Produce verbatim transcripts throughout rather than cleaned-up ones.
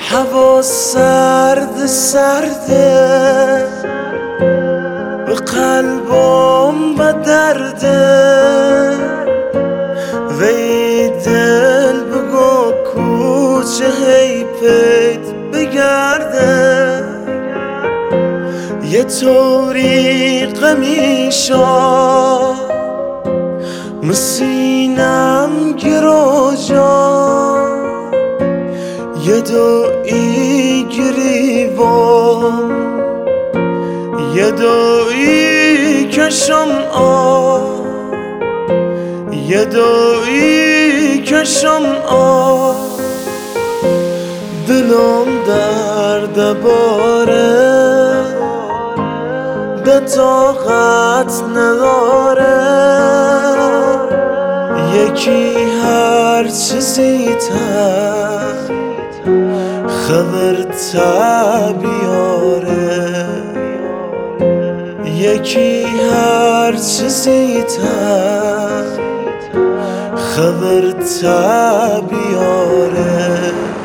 هوا سرد سرده به قلبم به درده وی دل بگو کوچه هی پیت بگرده یه طوری قمیشا مسینم گرو جا یه دوئی گریوام یه دوئی کشم آ یه دوئی کشم آ دلم درد باره به طاقت نداره یکی هر چیزی تر خبر تا بیاره یکی هر چیزی تر خبر تا بیاره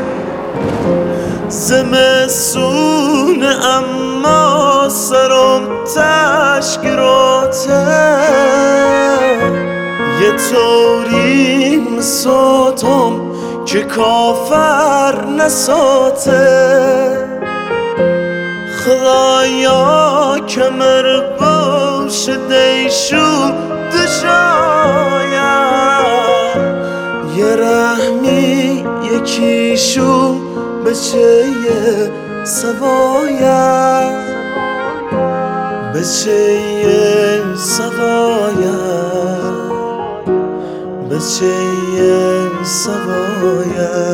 زمستون اما سرم تشکراته یه طوری مساتم که کافر نساته خدایا کمر باش دیشو دشاید یه رحمی یکیشو بچه سواید بچه سواید بچه سواید